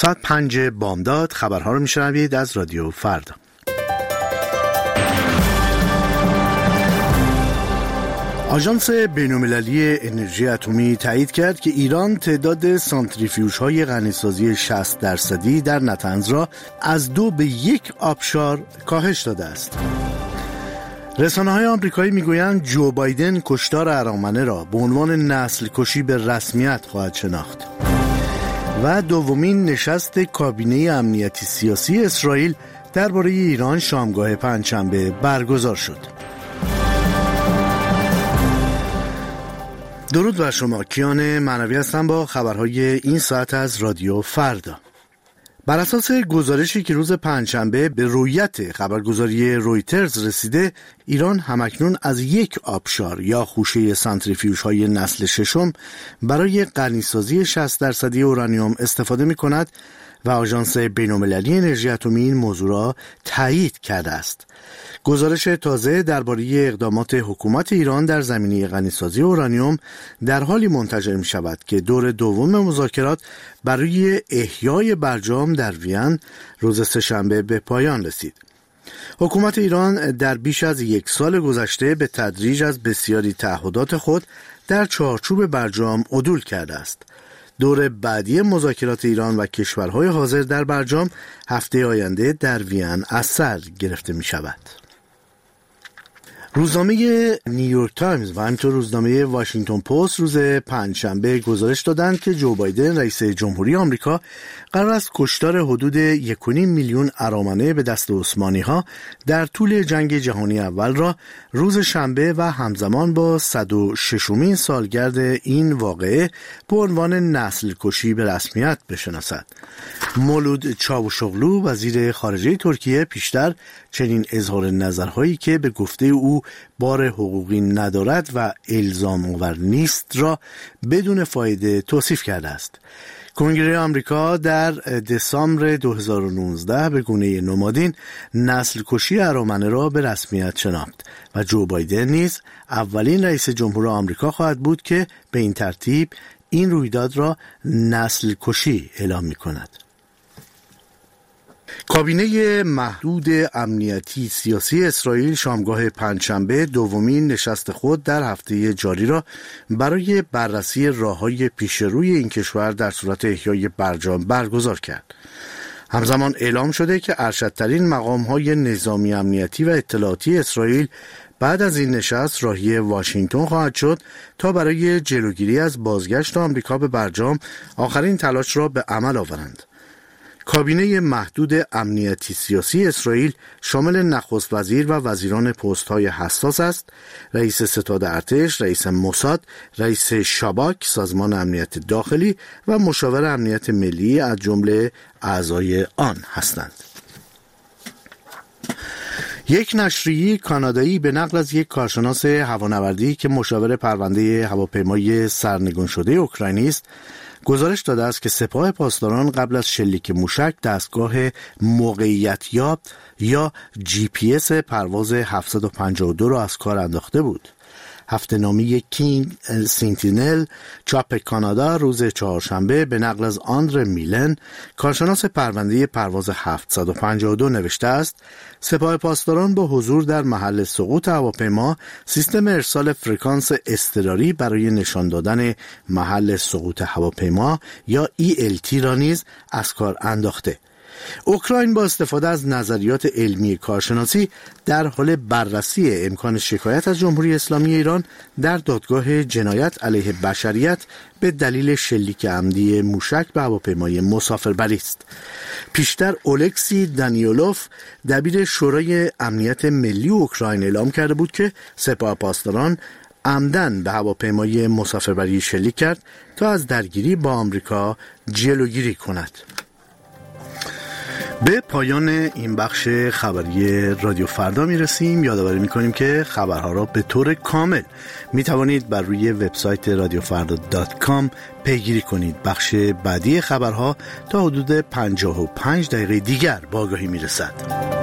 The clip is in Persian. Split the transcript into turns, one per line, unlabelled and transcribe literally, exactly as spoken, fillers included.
ساعت پنج بامداد خبرها رو میشنوید از رادیو فردا. آژانس بین‌المللی انرژی اتمی تایید کرد که ایران تعداد سانتریفیوژهای غنیسازی شصت درصدی در نطنز را از دو به یک آبشار کاهش داده است. رسانه‌های آمریکایی میگویند جو بایدن کشتار ارامنه را به عنوان نسل کشی به رسمیت خواهد شناخت. و دومین نشست کابینه امنیتی سیاسی اسرائیل درباره ایران شامگاه پنجشنبه برگزار شد. درود بر شما، کیان معنوی هستم با خبرهای این ساعت از رادیو فردا. بر اساس گزارشی که روز پنجشنبه به رویت خبرگزاری رویترز رسیده، ایران همکنون از یک آبشار یا خوشه سانتریفیوژهای نسل ششم برای غنیسازی شصت درصدی اورانیوم استفاده می کند و آژانس بین‌المللی انرژی اتمی این موضوع را تایید کرده است. گزارش تازه درباره اقدامات حکومت ایران در زمینه غنیسازی اورانیوم در حالی منتشر می شود که دور دوم مذاکرات برای احیای برجام در وین روز سه‌شنبه به پایان رسید. حکومت ایران در بیش از یک سال گذشته به تدریج از بسیاری تعهدات خود در چارچوب برجام عدول کرده است. دور بعدی مذاکرات ایران و کشورهای حاضر در برجام هفته آینده در وین از سر گرفته می شود. روزنامه نیویورک تایمز و همینطور روزنامه واشنگتن پست روز پنجشنبه گزارش دادند که جو بایدن رئیس جمهوری آمریکا قرار است کشتار حدود یک و نیم میلیون ارامنه به دست عثمانی‌ها در طول جنگ جهانی اول را روز شنبه و همزمان با صد و ششمین سالگرد این واقعه به عنوان نسل کشی به رسمیت بشناسد. مولود چاوشوغلو وزیر خارجه ترکیه پیشتر چنین اظهار نظرهایی که به گفته او بار حقوقی ندارد و الزام آور نیست را بدون فایده توصیف کرده است. کنگره آمریکا در دسامبر دو هزار و نوزده به گونه نمادین نسل کشی ارامنه را به رسمیت شناخت و جو بایدن نیز اولین رئیس جمهور آمریکا خواهد بود که به این ترتیب این رویداد را نسل کشی اعلام می کند. کابینه محدود امنیتی سیاسی اسرائیل شامگاه پنجشنبه دومین نشست خود در هفته جاری را برای بررسی راه‌های پیش روی این کشور در صورت احیای برجام برگزار کرد. همزمان اعلام شده که ارشدترین مقام‌های نظامی امنیتی و اطلاعاتی اسرائیل بعد از این نشست راهی واشنگتن خواهد شد تا برای جلوگیری از بازگشت آمریکا به برجام آخرین تلاش را به عمل آورند. کابینه محدود امنیتی سیاسی اسرائیل شامل نخست وزیر و وزیران پست‌های حساس است: رئیس ستاد ارتش، رئیس موساد، رئیس شاباک، سازمان امنیت داخلی و مشاور امنیت ملی از جمله اعضای آن هستند. یک نشریه کانادایی به نقل از یک کارشناس هوانوردی که مشاور پرونده هواپیمای سرنگون شده اوکراینی است گزارش داده است که سپاه پاسداران قبل از شلیک موشک دستگاه موقعیت یاب یا جی پی اس پرواز هفتصد و پنجاه و دو را از کار انداخته بود. هفته‌نامه کینگ سینتینل چاپ کانادا روز چهارشنبه به نقل از آندره میلن کارشناس پرونده پرواز هفتصد و پنجاه و دو نوشته است: سپاه پاسداران با حضور در محل سقوط هواپیما سیستم ارسال فرکانس اضطراری برای نشان دادن محل سقوط هواپیما یا ای ال تی را نیز از کار انداخته. اوکراین با استفاده از نظریات علمی کارشناسی در حال بررسی امکان شکایت از جمهوری اسلامی ایران در دادگاه جنایت علیه بشریت به دلیل شلیک عمدی موشک به هواپیمای مسافربری است. پیشتر اولکسی دانیولوف دبیر شورای امنیت ملی اوکراین اعلام کرده بود که سپاه پاسداران عمدن به هواپیمای مسافربری شلیک کرد تا از درگیری با آمریکا جلوگیری کند. به پایان این بخش خبری رادیو فردا میرسیم. یادآوری میکنیم که خبرها را به طور کامل میتوانید بر روی وبسایت رادیو فردا دات کام پیگیری کنید. بخش بعدی خبرها تا حدود پنجاه و پنج دقیقه دیگر با آگاهی میرسد.